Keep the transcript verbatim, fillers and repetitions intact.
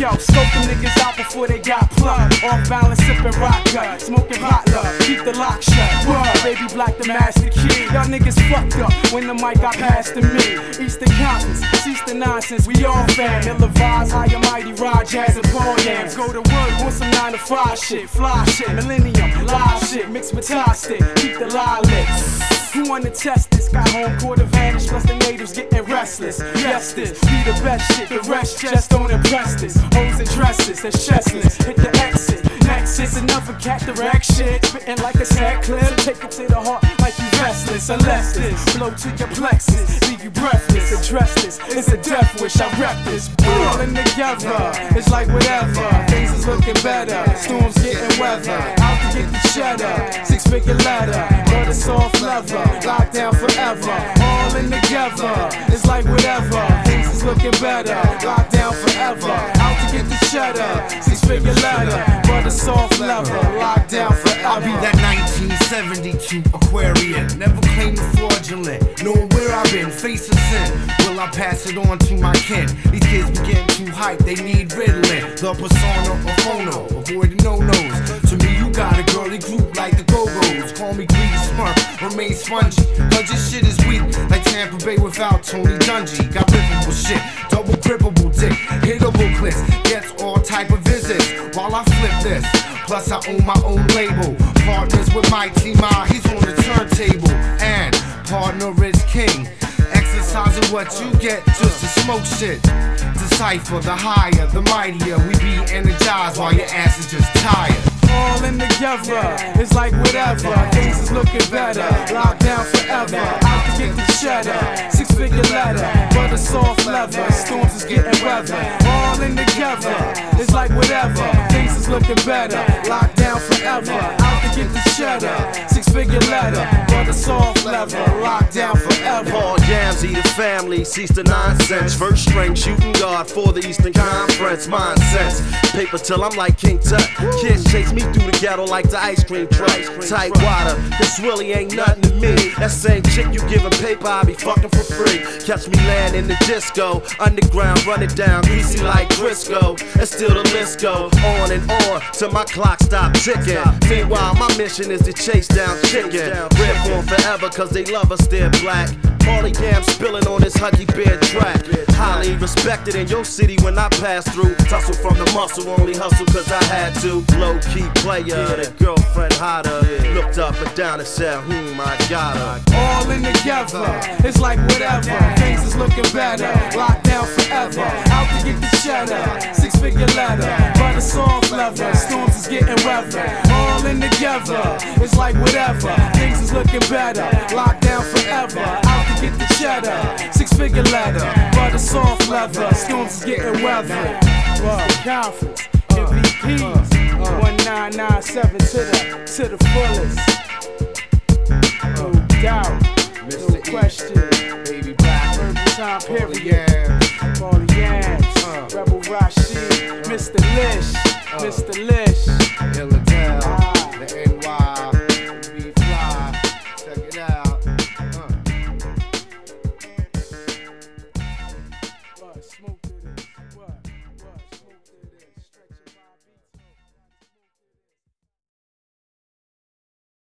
Yo, scope them niggas out before they got plucked. Off balance, sipping rock gut, smoking potluck, keep the lock shut. Word, baby black the master key. Y'all niggas fucked up when the mic got passed to me. Eastern Conference, cease the nonsense, we all fam. Ill vibes, high and mighty, ride jazz and Paul Yams. Go to work, want some nine to five shit, fly shit, millennium, live shit, mixed with tie stick, keep the lie lit. Who wanna test this? Got home court advantage, plus the natives getting restless. Yes, this be the best shit, the rest just don't impress this. Hoes and dresses, they're chestless, hit the exit. Nexus, another cat direct shit, spitting like a sad clip. Take it to the heart like you restless. Unless this blow to your plexus, leave you breathless. Address this, it's a death wish. I rep this, pulling together. It's like whatever, things is looking better. Storms getting weather, out to get the cheddar. Six figure letter, but it's soft leather. Locked down forever, all in together. It's like whatever, things is looking better. Locked down forever, out to get the cheddar. Six figure letter, but it's soft leather. Locked down forever. I'll be that nineteen seventy-two Aquarian, never claim the fraudulent. Knowing where I've been, face of sin. Will I pass it on to my kin? These kids be getting too hyped, they need Ritalin. The persona of phono, avoid the no-nos. To me, you got a girly group like the Go-Go's. Call me greedy smurf, remain spongy. Cause this shit is weak, like Tampa Bay without Tony Dungy. Got rippable shit, double grippable dick, hittable clicks, gets all type of visits. While I flip this, plus I own my own label. Partners with my team, he's on the turntable. And partner is king. Exercising what you get just to smoke shit. Decipher the higher, the mightier. We be energized while your ass is just tired. All in together, it's like whatever. Things is looking better, locked down forever. Out to get the cheddar, six figure letter, but a soft leather. Storms is getting weather. All in together, it's like whatever. Things is looking better, locked down forever. Out to get the cheddar, six figure letter, but a soft leather. Locked down forever. Paul Yamsey, the family, cease the nonsense. First string shooting guard for the Eastern Conference. Mindsense, paper till I'm like King Tut. Kids chase me through the ghetto like the ice cream truck. Tight water, this really ain't nothing to me. That same chick you giving paper, I be fucking for free. Catch me land in the disco, underground, run it down, greasy like Crisco. And still the list go on and on till my clock stop ticking. Meanwhile, my mission is to chase down chicken. Red on forever cause they love us, they're black. Paulie Yam spilling on this Huggy Bear track. Highly respected in your city when I pass through. Tussle from the muscle, only hustle cause I had to. Low key player, the girlfriend hotter. Looked up and down and said, hmm, I got her. All in together, it's like whatever. Things is looking better, locked down forever. Out to get the cheddar, six figure letter, but it's soft leather. Storms is getting weather. All in together, it's like whatever. Things is looking better, locked down forever. Out to get the cheddar, six figure letter, but it's soft leather. Storms is getting weather. Well, conference, M V Ps, one nine nine seven to the to the fullest. No doubt, no question. Baby Black, Purple time period. Paulie Yam. Paulie Yam.